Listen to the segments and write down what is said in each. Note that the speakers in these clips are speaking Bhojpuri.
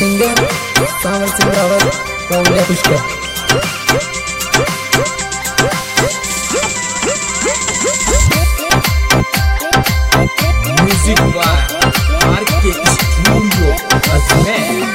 Singer Sawan Singh Rawat Kovaliya Pushkar. Music by RK studio Ajmer.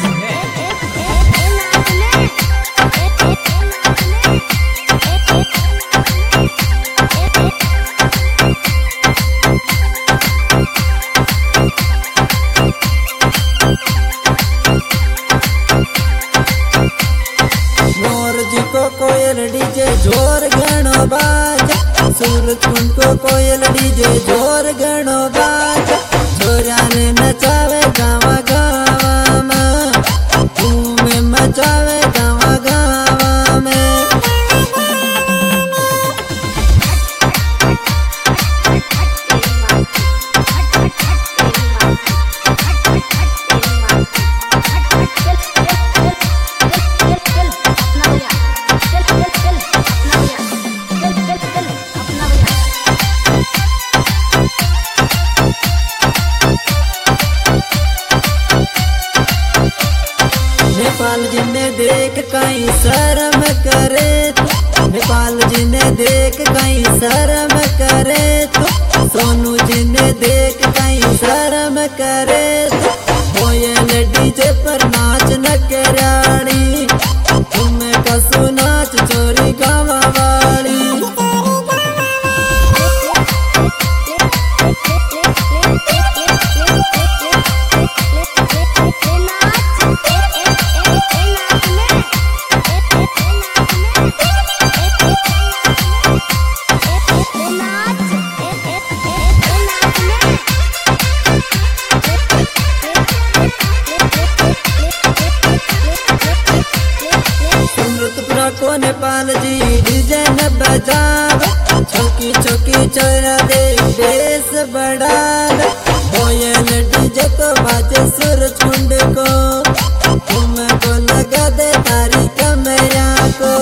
कोयल डीजे जोर गणो बाज, सूरज कुंड को कोयल डीजे जोर गणो बाज। छोरा ने नचावे गावा गावा में, घूमे मचावे गावा गावा में। नेपाल जी ने देख कहीं शर्म करे तो, नेपाल जी ने देख कहीं शर्म करे तो, सोनू जी ने देख कहीं शर्म करे तो। कोयल डीजे पर नाच न करानी, तुम्हें कसू नाच चोरी गावा वाली। को नेपाल जी डीजे न बजावे, चौकी चौकी चोरा दे बेस बढ़ावे। कोयल डीजे को बाजे सूरज कुंड को, तुमको लगा दे तारी कमरा को।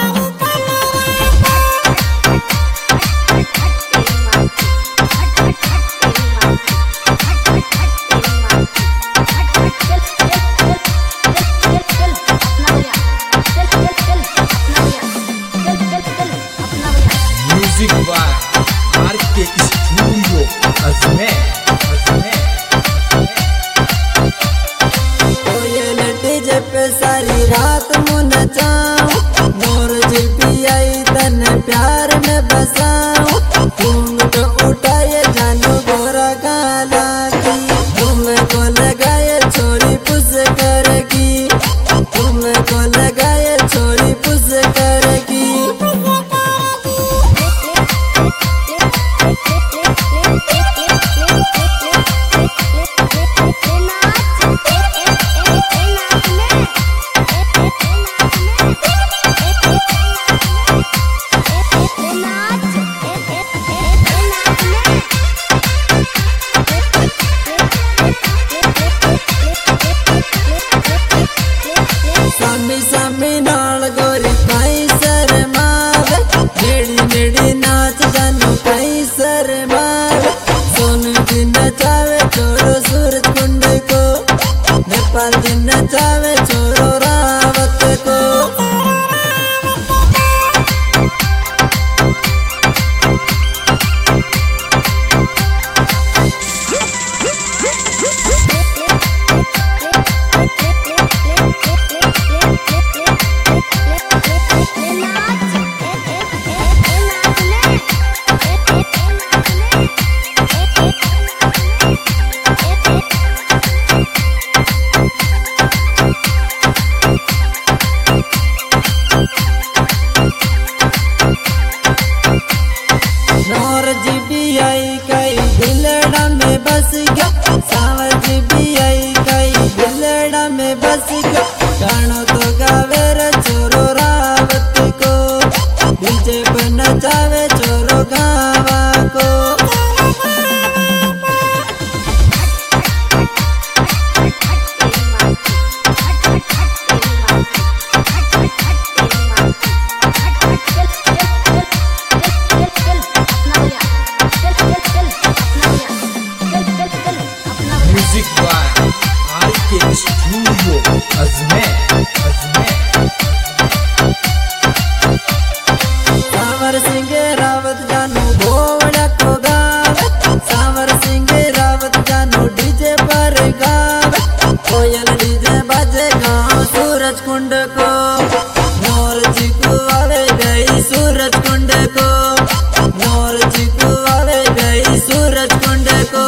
Music by RK studio Ajmer. कोयल डीजे पे सारी रात मुँह नचाऊं, मोर जिपी आई तन प्यार में बसाऊं। घूंघट उठाए जानू गोरा काला की, तुमको लगाए छोरी पुस करेगी, तुमको लगाए छोरी पुस करेगी। सामी सामी नाल गोरी कहीं शर्मावे, नेड़ी नेड़ी नाच जानू कहीं शर्मावे। सोनू जी नचावे छोरो सूरज कुंड को, नेपाल जी नचावे छोरो रावत को। नौर जी भी आई कई दिलड़ा में बस गया, सावर जी भी आई कई दिलड़ा में बस गया। गानो तो गावे रे छोरो रावत को, डीजे पे नचावे छोरो गावा को। Music by RK studio Studio Azmer. सावर सिंह रावत जानू भोवड़ा को गाव, सावर सिंह रावत जानू डीजे पर गाव, कोयल डीजे बाजे गाँव सूरज कुंड को, मोर चिकू आवे गई सूरज कुंड को, मोर चिकू आवे गई सूरज कुंड को।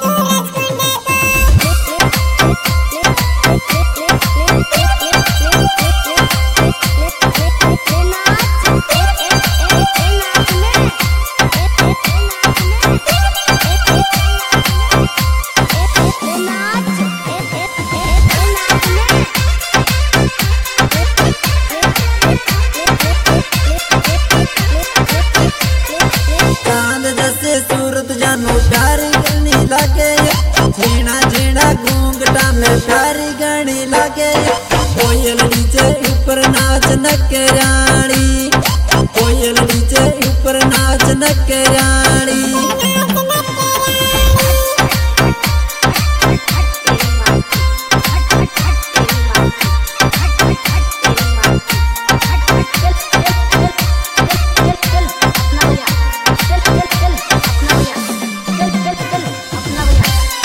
चांद जैसे सूरत जानू प्यारी गणी लागे, झीना झीना घूंघटा में प्यारी गणी लागे, कोयल नीचे ऊपर नाच नकरानी, कोयल नीचे ऊपर नाच नकरानी।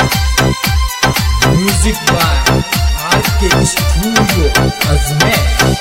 Music by RK Studio Azmer.